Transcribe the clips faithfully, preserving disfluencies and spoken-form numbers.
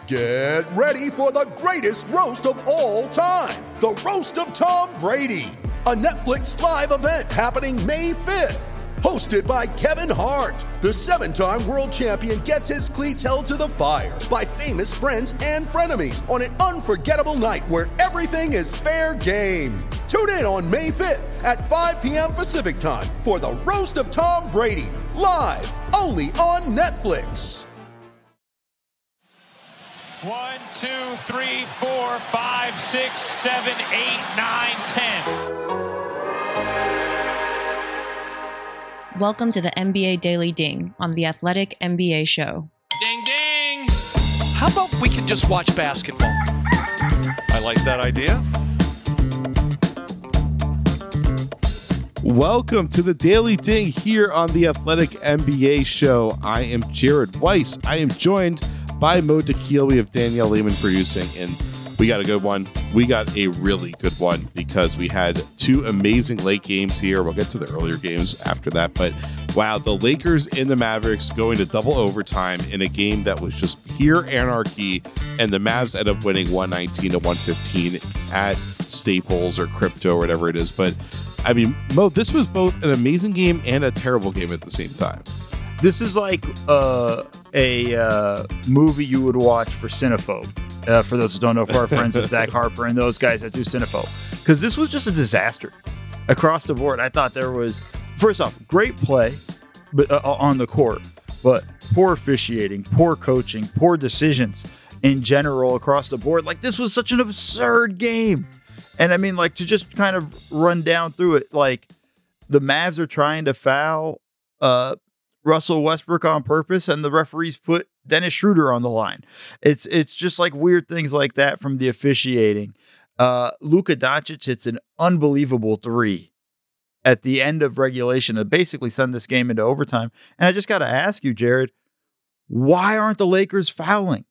Get ready for the greatest roast of all time, the Roast of Tom Brady, a Netflix live event happening May fifth. Hosted by Kevin Hart, the seven-time world champion gets his cleats held to the fire by famous friends and frenemies on an unforgettable night where everything is fair game. Tune in on May fifth at five p.m. Pacific time for the Roast of Tom Brady, live only on Netflix. One, two, three, four, five, six, seven, eight, nine, ten. Welcome to the N B A Daily Ding on the Athletic N B A Show. Ding, ding. How about we can just watch basketball? I like that idea. Welcome to the Daily Ding here on the Athletic N B A Show. I am Jared Weiss. I am joined by Mo Dakhil. We have Danielle Lehman producing, and we got a good one. We got a really good one because we had two amazing late games here. We'll get to the earlier games after that, but wow, the Lakers and the Mavericks going to double overtime in a game that was just pure anarchy, and the Mavs end up winning one nineteen to one fifteen at Staples or Crypto or whatever it is. But I mean, Mo, this was both an amazing game and a terrible game at the same time. This is like uh, a uh, movie you would watch for Cinephobe. Uh, for those who don't know, for our friends at Zach Harper and those guys that do Cinephobe. Because this was just a disaster across the board. I thought there was, first off, great play but uh, on the court, but poor officiating, poor coaching, poor decisions in general across the board. Like, this was such an absurd game. And I mean, like, to just kind of run down through it, like, the Mavs are trying to foul uh, Russell Westbrook on purpose, and the referees put Dennis Schroeder on the line. It's it's just like weird things like that from the officiating. Uh, Luka Doncic hits an unbelievable three at the end of regulation to basically send this game into overtime. And I just got to ask you, Jared, why aren't the Lakers fouling?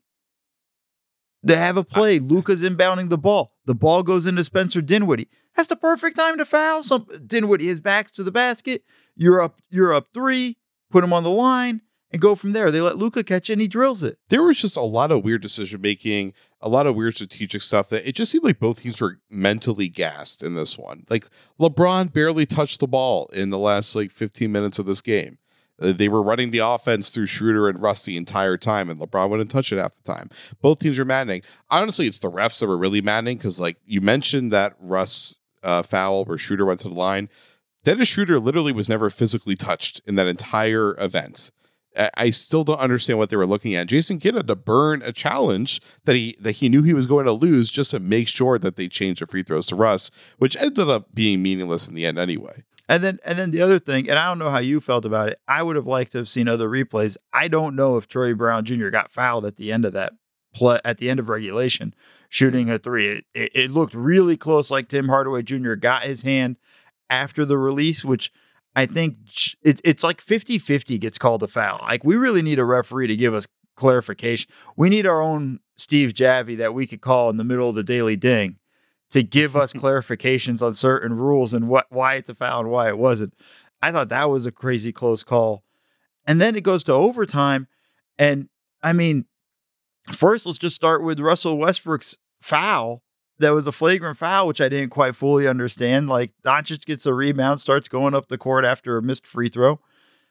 They have a play. Luka's inbounding the ball. The ball goes into Spencer Dinwiddie. That's the perfect time to foul. Some Dinwiddie, his back's to the basket. You're up. You're up three. Put him on the line and go from there. They let Luka catch it and he drills it. There was just a lot of weird decision making, a lot of weird strategic stuff that it just seemed like both teams were mentally gassed in this one. Like, LeBron barely touched the ball in the last like fifteen minutes of this game. Uh, they were running the offense through Schroeder and Russ the entire time, and LeBron wouldn't touch it half the time. Both teams were maddening. Honestly, it's the refs that were really maddening because, like, you mentioned that Russ uh, foul where Schroeder went to the line. Dennis Schroeder literally was never physically touched in that entire event. I still don't understand what they were looking at. Jason Kidd had to burn a challenge that he that he knew he was going to lose just to make sure that they changed the free throws to Russ, which ended up being meaningless in the end anyway. And then and then the other thing, and I don't know how you felt about it, I would have liked to have seen other replays. I don't know if Troy Brown Junior got fouled at the end of that play, at the end of regulation, shooting a three. It, it, it looked really close, like Tim Hardaway Junior got his hand after the release, which I think it, it's like fifty-fifty gets called a foul. Like, we really need a referee to give us clarification. We need our own Steve Javie that we could call in the middle of the Daily Ding to give us clarifications on certain rules and what why it's a foul and why it wasn't. I thought that was a crazy close call. And then it goes to overtime. And I mean, first, let's just start with Russell Westbrook's foul. That was a flagrant foul, which I didn't quite fully understand. Like, Doncic gets a rebound, starts going up the court after a missed free throw,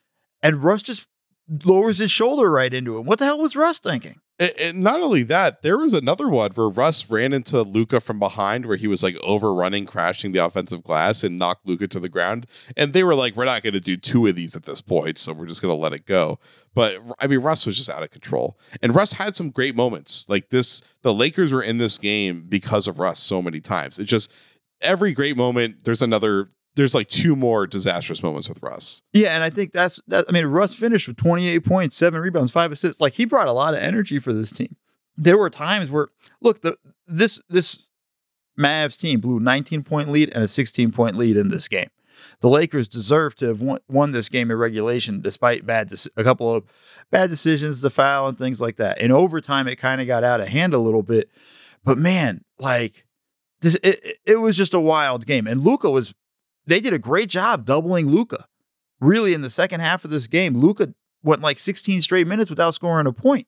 and Russ just lowers his shoulder right into him. What the hell was Russ thinking? And, and not only that, there was another one where Russ ran into Luka from behind, where he was like overrunning, crashing the offensive glass, and knocked Luka to the ground. And they were like, "We're not going to do two of these at this point, so we're just going to let it go." But I mean, Russ was just out of control, and Russ had some great moments like this. The Lakers were in this game because of Russ so many times. It just every great moment. There's another. There's like two more disastrous moments with Russ. Yeah, and I think that's that. I mean, Russ finished with twenty-eight points, seven rebounds, five assists. Like, he brought a lot of energy for this team. There were times where, look, the this this Mavs team blew a nineteen point lead and a sixteen point lead in this game. The Lakers deserve to have won, won this game in regulation, despite bad de- a couple of bad decisions, the foul and things like that. In overtime, it kind of got out of hand a little bit. But man, like this, it, it was just a wild game. And Luka was. They did a great job doubling Luka. Really, in the second half of this game, Luka went like sixteen straight minutes without scoring a point.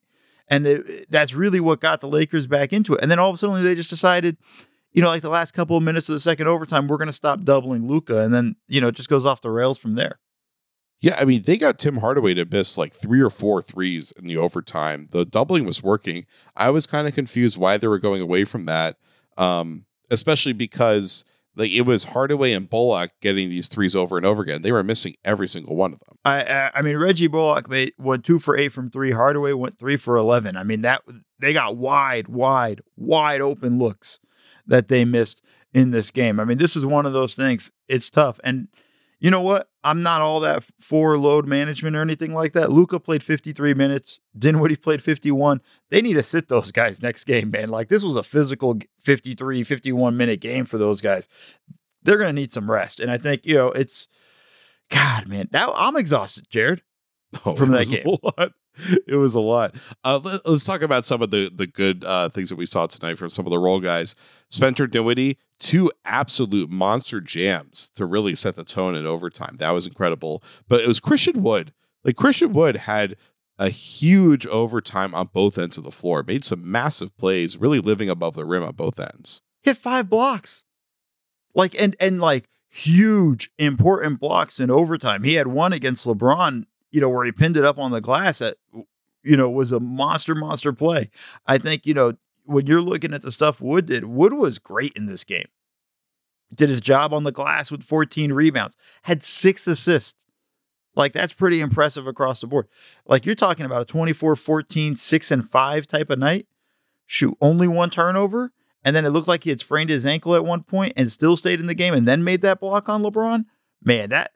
And it, that's really what got the Lakers back into it. And then all of a sudden they just decided, you know, like the last couple of minutes of the second overtime, we're going to stop doubling Luka. And then, you know, it just goes off the rails from there. Yeah, I mean, they got Tim Hardaway to miss like three or four threes in the overtime. The doubling was working. I was kind of confused why they were going away from that, um, especially because like it was Hardaway and Bullock getting these threes over and over again. They were missing every single one of them. I I, I mean, Reggie Bullock made went two for eight from three. Hardaway went three for eleven. I mean, that they got wide, wide, wide open looks that they missed in this game. I mean, this is one of those things. It's tough. And you know what? I'm not all that for load management or anything like that. Luka played fifty-three minutes. Dinwiddie played fifty-one. They need to sit those guys next game, man. Like, this was a physical fifty-three, fifty-one minute game for those guys. They're going to need some rest. And I think, you know, it's, God, man, now I'm exhausted, Jared, oh, from that game. A lot. It was a lot. Uh, let, let's talk about some of the, the good uh, things that we saw tonight from some of the role guys. Spencer Dinwiddie, two absolute monster jams to really set the tone in overtime. That was incredible. But it was Christian Wood. Like Christian Wood had a huge overtime on both ends of the floor, made some massive plays, really living above the rim on both ends. Hit five blocks. Like, and, and like huge, important blocks in overtime. He had one against LeBron, you know, where he pinned it up on the glass at, you know, was a monster, monster play. I think, you know, when you're looking at the stuff Wood did, Wood was great in this game. Did his job on the glass with fourteen rebounds, had six assists. Like, that's pretty impressive across the board. Like, you're talking about a twenty-four, fourteen, six and five type of night. Shoot, only one turnover. And then it looked like he had sprained his ankle at one point and still stayed in the game and then made that block on LeBron. Man, that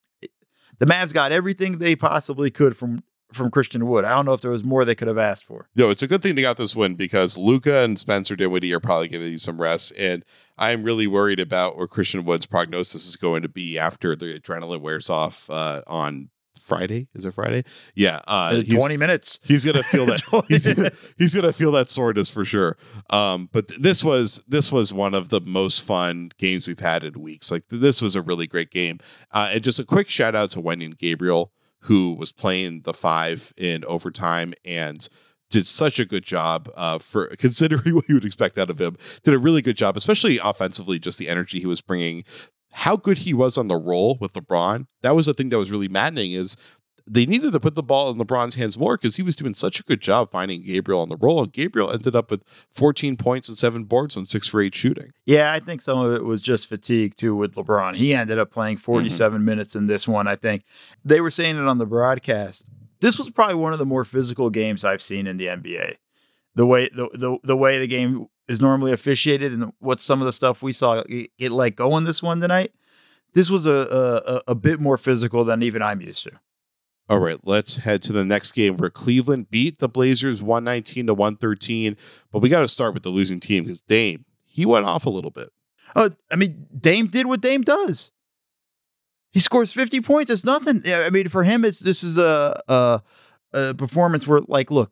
the Mavs got everything they possibly could from, from Christian Wood. I don't know if there was more they could have asked for. No, it's a good thing they got this win because Luka and Spencer Dinwiddie are probably going to need some rest. And I'm really worried about where Christian Wood's prognosis is going to be after the adrenaline wears off uh, on Friday. Is it Friday? Yeah. Uh, twenty minutes. He's going to feel that. he's he's going to feel that soreness for sure. Um, but th- this was this was one of the most fun games we've had in weeks. Like th- this was a really great game. Uh, and just a quick shout out to Wenyen Gabriel, who was playing the five in overtime and did such a good job uh, for considering what you would expect out of him. Did a really good job, especially offensively, just the energy he was bringing. How good he was on the roll with LeBron. That was the thing that was really maddening is they needed to put the ball in LeBron's hands more because he was doing such a good job finding Gabriel on the roll. And Gabriel ended up with fourteen points and seven boards on six for eight shooting. Yeah, I think some of it was just fatigue too with LeBron. He ended up playing forty-seven mm-hmm. minutes in this one, I think. They were saying it on the broadcast. This was probably one of the more physical games I've seen in the N B A. The way the the, the way the game is normally officiated and what some of the stuff we saw get let go in this one tonight, this was a, a, a bit more physical than even I'm used to. All right, let's head to the next game where Cleveland beat the Blazers one nineteen to one thirteen. But we got to start with the losing team because Dame, he went off a little bit. Oh, I mean, Dame did what Dame does. He scores fifty points. It's nothing. I mean, for him, it's this is a, a, a performance where, like, look,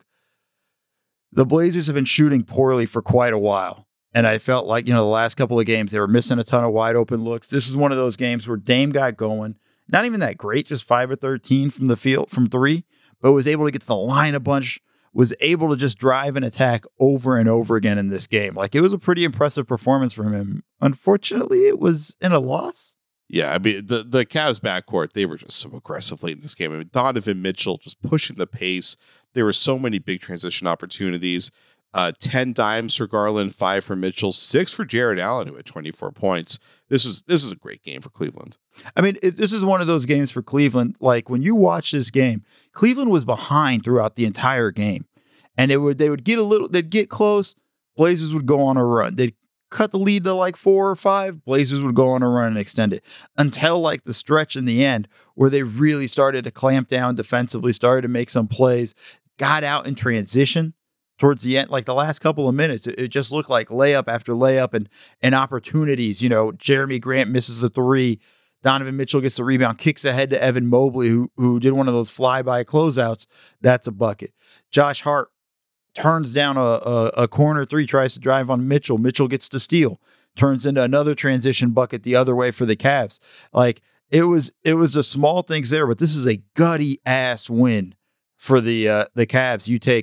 the Blazers have been shooting poorly for quite a while. And I felt like, you know, the last couple of games, they were missing a ton of wide open looks. This is one of those games where Dame got going. Not even that great, just five or thirteen from the field, from three, but was able to get to the line a bunch, was able to just drive and attack over and over again in this game. Like, it was a pretty impressive performance from him. Unfortunately, it was in a loss. Yeah, I mean, the, the Cavs backcourt, they were just so aggressive late in this game. I mean, Donovan Mitchell just pushing the pace. There were so many big transition opportunities. Uh, ten dimes for Garland, five for Mitchell, six for Jared Allen, who had twenty-four points. This was this is a great game for Cleveland. I mean, it, this is one of those games for Cleveland. Like, when you watch this game, Cleveland was behind throughout the entire game. And it would they would get a little, they'd get close, Blazers would go on a run. They'd cut the lead to like four or five, Blazers would go on a run and extend it until like the stretch in the end where they really started to clamp down defensively, started to make some plays, got out in transition towards the end, like the last couple of minutes. It, it just looked like layup after layup and, and opportunities. You know, Jeremy Grant misses a three. Donovan Mitchell gets the rebound, kicks ahead to Evan Mobley, who, who did one of those flyby closeouts. That's a bucket. Josh Hart turns down a, a, a corner three, tries to drive on Mitchell. Mitchell gets the steal, turns into another transition bucket the other way for the Cavs. Like, it was it was a small things there, but this is a gutty ass win for the uh, the Cavs. You take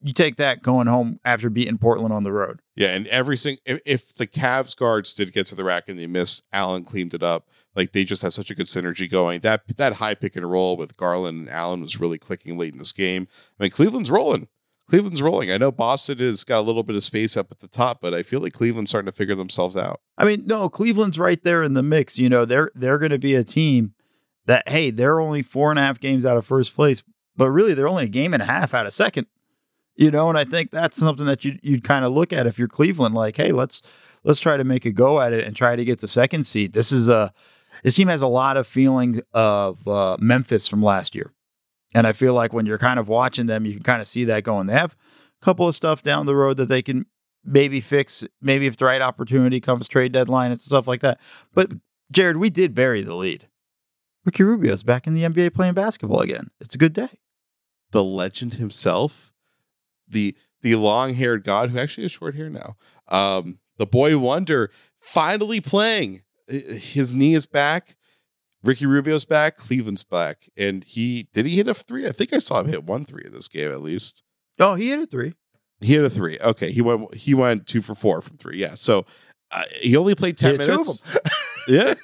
you take that going home after beating Portland on the road. Yeah, and every single if, if the Cavs guards did get to the rack and they missed, Allen cleaned it up. Like they just had such a good synergy going. That that high pick and roll with Garland and Allen was really clicking late in this game. I mean, Cleveland's rolling. Cleveland's rolling. I know Boston has got a little bit of space up at the top, but I feel like Cleveland's starting to figure themselves out. I mean, no, Cleveland's right there in the mix. You know, they're they're going to be a team that, hey, they're only four and a half games out of first place, but really they're only a game and a half out of second. You know, and I think that's something that you you'd kind of look at if you're Cleveland, like, hey, let's let's try to make a go at it and try to get the second seed. This is a this team has a lot of feeling of uh, Memphis from last year. And I feel like when you're kind of watching them, you can kind of see that going. They have a couple of stuff down the road that they can maybe fix, maybe if the right opportunity comes, trade deadline and stuff like that. But, Jared, we did bury the lead. Ricky Rubio's back in the N B A playing basketball again. It's a good day. The legend himself, the the long-haired god who actually has short hair now, um, the boy wonder, finally playing. His knee is back. Ricky Rubio's back, Cleveland's back, and he did he hit a three? I think I saw him hit one three in this game at least. Oh, he hit a three. He hit a three. Okay, he went he went two for four from three. Yeah, so uh, he only played ten minutes. Yeah,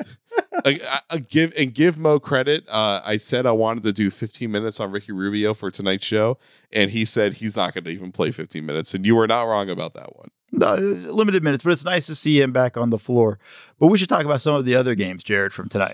I, I, I give and give Mo credit. Uh, I said I wanted to do fifteen minutes on Ricky Rubio for tonight's show, and he said he's not going to even play fifteen minutes, and you were not wrong about that one. No, limited minutes, but it's nice to see him back on the floor. But we should talk about some of the other games, Jared, from tonight.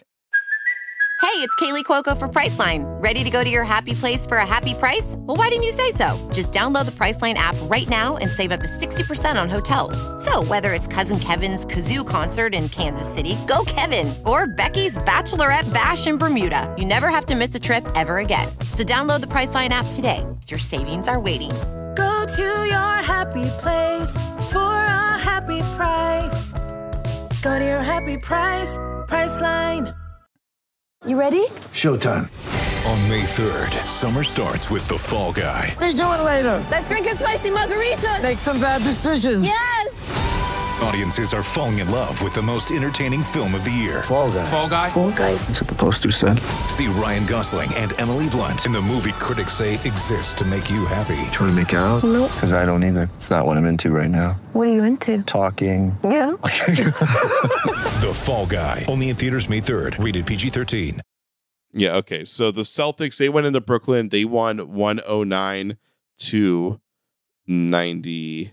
Hey, it's Kaylee Cuoco for Priceline. Ready to go to your happy place for a happy price? Well, why didn't you say so? Just download the Priceline app right now and save up to sixty percent on hotels. So whether it's Cousin Kevin's Kazoo Concert in Kansas City, go Kevin, or Becky's Bachelorette Bash in Bermuda, you never have to miss a trip ever again. So download the Priceline app today. Your savings are waiting. Go to your happy place for a happy price. Go to your happy price, Priceline. You ready? Showtime. On May third, summer starts with The Fall Guy. Let's do it later. Let's drink a spicy margarita. Make some bad decisions. Yes. Audiences are falling in love with the most entertaining film of the year. Fall Guy. Fall Guy? Fall Guy. That's what the poster said. See Ryan Gosling and Emily Blunt in the movie critics say exists to make you happy. Trying to make it out? Nope. Because I don't either. It's not what I'm into right now. What are you into? Talking. Yeah. The Fall Guy. Only in theaters May third. Rated P G thirteen. Yeah, okay. So the Celtics, they went into Brooklyn. They won one oh nine to ninety-eight.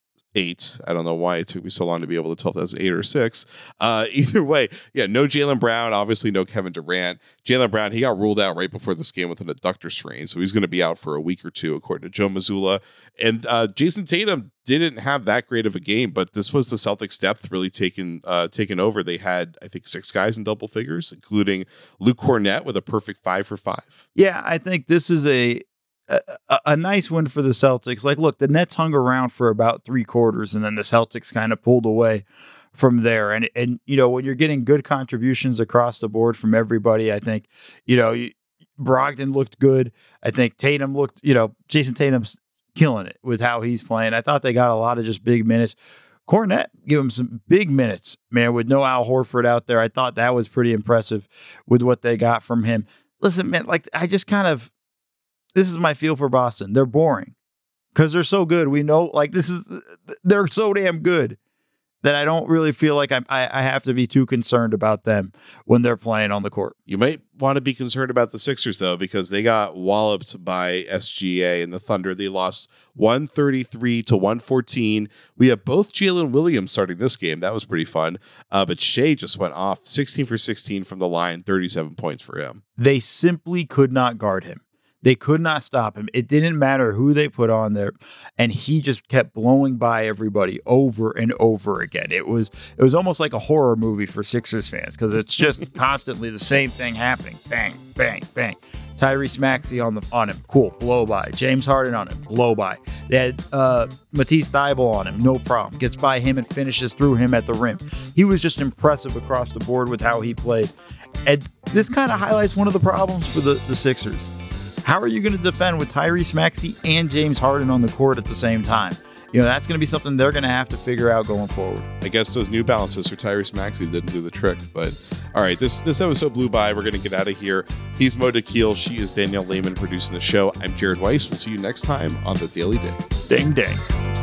I don't know why it took me so long to be able to tell if that was eight or six. Uh, either way, yeah, no Jaylen Brown. Obviously, no Kevin Durant. Jaylen Brown, he got ruled out right before this game with an adductor strain, so he's going to be out for a week or two, according to Joe Mazzulla. And uh, Jason Tatum didn't have that great of a game, but this was the Celtics' depth really taken uh, taken over. They had, I think, six guys in double figures, including Luke Cornett with a perfect five for five. Yeah, I think this is a A, a nice win for the Celtics. Like, look, the Nets hung around for about three quarters, and then the Celtics kind of pulled away from there. And, and you know, when you're getting good contributions across the board from everybody, I think, you know, Brogdon looked good. I think Tatum looked, you know, Jason Tatum's killing it with how he's playing. I thought they got a lot of just big minutes. Cornette, give him some big minutes, man, with no Al Horford out there. I thought that was pretty impressive with what they got from him. Listen, man, like, I just kind of, this is my feel for Boston. They're boring because they're so good. We know, like, this is, they're so damn good that I don't really feel like I'm, I, I have to be too concerned about them when they're playing on the court. You might want to be concerned about the Sixers, though, because they got walloped by S G A and the Thunder. They lost one thirty-three to one fourteen. We have both Jalen Williams starting this game. That was pretty fun. Uh, but Shea just went off sixteen for sixteen from the line, thirty-seven points for him. They simply could not guard him. They could not stop him. It didn't matter who they put on there, and he just kept blowing by everybody over and over again. It was it was almost like a horror movie for Sixers fans because it's just constantly the same thing happening. Bang, bang, bang. Tyrese Maxey on the on him, cool, blow by. James Harden on him, blow by. They had uh, Matisse Thybulle on him, no problem. Gets by him and finishes through him at the rim. He was just impressive across the board with how he played. And this kind of highlights one of the problems for the, the Sixers. How are you going to defend with Tyrese Maxey and James Harden on the court at the same time? you know, that's going to be something they're going to have to figure out going forward. I guess those New Balances for Tyrese Maxey didn't do the trick, but all right, this this episode blew by. We're going to get out of here. He's Mo Dakhil. She is Danielle Lehman producing the show. I'm Jared Weiss. We'll see you next time on The Daily Ding. Ding, ding.